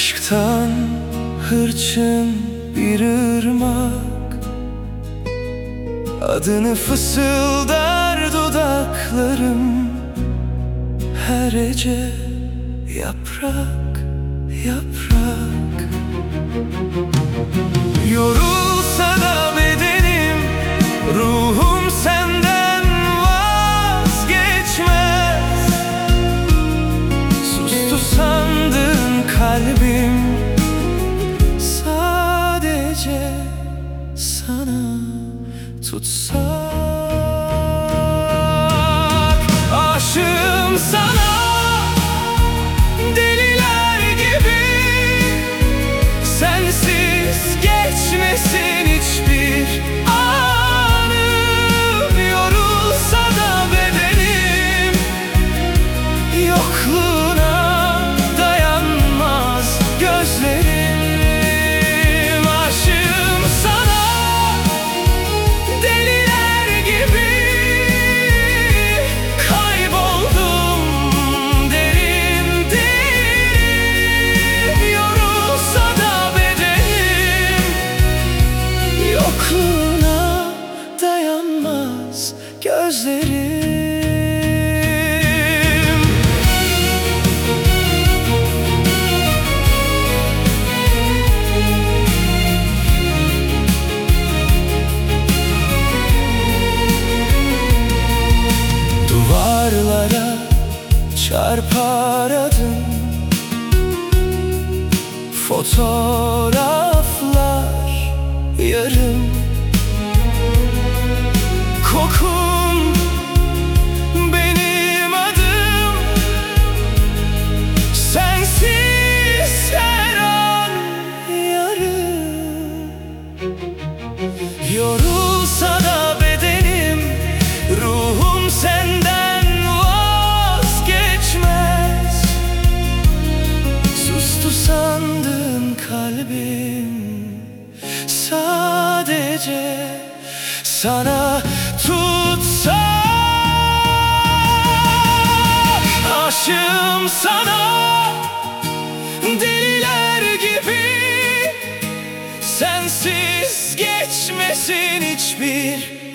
Aşktan hırçın bir ırmak, adını fısıldar dudaklarım. Her gece yaprak, yaprak. Yorulsa da bedenim, ruhum senden vazgeçmez. Sustu sandığın kalbim, sadece sana tutsak. Aşığım sana, deliler gibi. Sensiz geçmesin hiçbir anım. Yorulsa da bedenim, yokluğuna dayanmaz gözlerim. Aşığım sana, deliler gibi. Kayboldum derin derin. Yorulsa da bedenim, yokluğuna dayanmaz gözlerim. Duvarlara çarpar adım, fotoğraflar yarım. Kokun benim adım, sensiz her an yarım. Yorulsa da bedenim, ruhum senden vazgeçmez. Sustu sandığın kalbim, sadece sana tutsak. Aşığım sana, deliler gibi. Sensiz geçmesin hiçbir